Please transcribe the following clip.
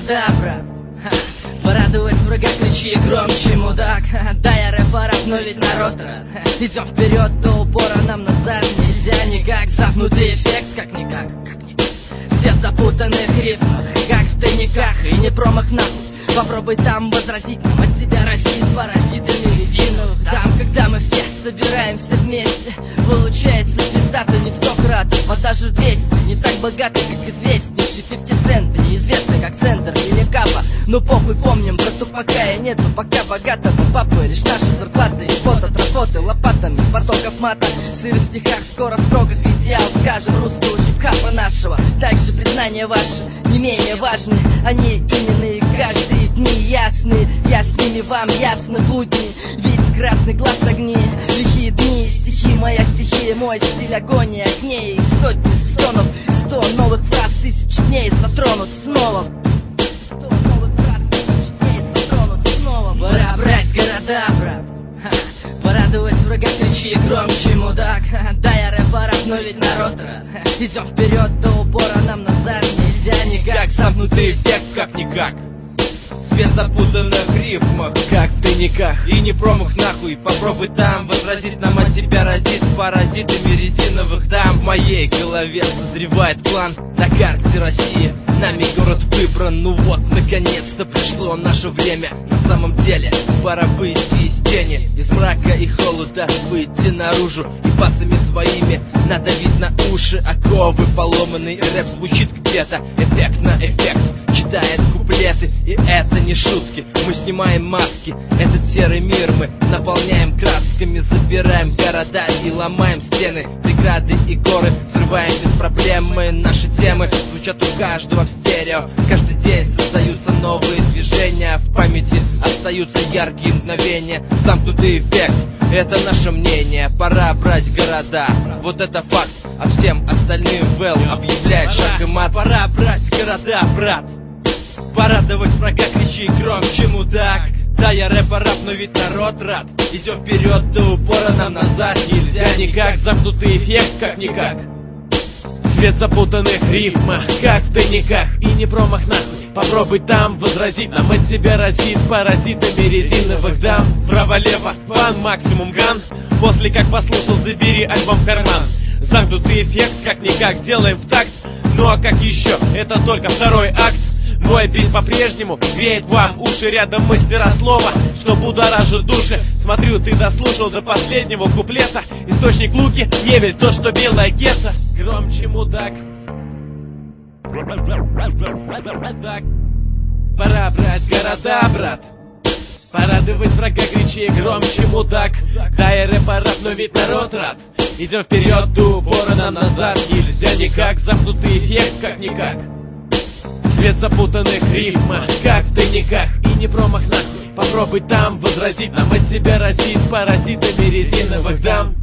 города, брат. Порадовать врага, кричи громче, мудак. Да, я рэп-парад, но ведь народ рад. Идем вперед до упора, нам назад нельзя никак. Замкнутый эффект, как-никак. Свет запутанных рифмах, как в тайниках. И не промах нахуй. Попробуй там возразить, нам от тебя разит паразитами резиновых. Там, когда мы все собираемся вместе, получается пиздато не 100 кратов, а даже 200. Не так богато, как известнейший 50 Cent, неизвестный как центр или капа. Ну похуй, помним, брату пока и нету, пока богатого папы. Лишь наши зарплаты и пот от работы лопатами, потоков мата в сырых стихах, скоро строках идеал, скажем, русского хип-хапа нашего. Также признания ваши не менее важны, они именно и каждые дни ясны. Я с ними, вам ясны будни, ведь с красный глаз огни. Лихие дни, стихи, моя стихия, мой стиль агония огней. Сотни стонов, 100 новых фраз, 1000 дней затронут снова. 100 новых фраз, 1000 дней затронут снова. Пора брать города, брат. Порадовать врага, кричи громче, мудак. Да, я рэп-парад, но ведь народ рад. Идем вперед до упора, нам назад нельзя никак. Замкнутый эффект, как-никак. Свет запутанных рифмах, как в тайниках. И не промах нахуй, попробуй там возразить, нам от тебя разит паразитами резиновых дам. В моей голове созревает план на карте России. Нами город выбран, ну вот, наконец-то пришло наше время. На самом деле, пора выйти из тени, из мрака и холода выйти наружу. И пасами своими надавить на уши оковы поломанный. Рэп звучит где-то, эффект на эффект, читает куплеты, и это не шутки. Мы снимаем маски, этот серый мир мы наполняем красками, забираем города и ломаем стены, преграды и горы, взрываем без проблемы. Наши темы звучат у каждого в стерео. Каждый день создаются новые движения, в памяти остаются яркие мгновения. Замкнутый эффект, это наше мнение. Пора брать города, вот это факт. А всем остальным вел объявляет шаг и мат. Пора брать города, брат. Порадовать врага, кричи громче, мудак. Да, я рэп-парад, но ведь народ рад. Идем вперед до упора, нам назад нельзя никак. Замкнутый эффект, как-никак. Свет запутанных рифмах, как в тайниках. И не промах нахуй, попробуй там возразить, нам от тебя разит паразитами резиновых дам. Право-лево, фан, максимум ган. После как послушал, забери альбом в карман. Замкнутый эффект, как-никак, делаем в такт. Ну а как еще, это только второй акт. Мой бит по-прежнему греет вам уши, рядом мастера слова, что будоражит души. Смотрю, ты дослушал до последнего куплета. Источник луки, не верь в то, что белая гетто. Громче, мудак. Пора брать города, брат. Порадовать врага, кричи громче, мудак. Да, я рэп-парад, но ведь народ рад. Идем вперед до упора, нам назад нельзя никак. Замкнутый эффект, как-никак. Свет запутанных рифмах, как в тайниках. И не промах нахуй, попробуй там возразить, нам от тебя разит паразитами резиновых дам.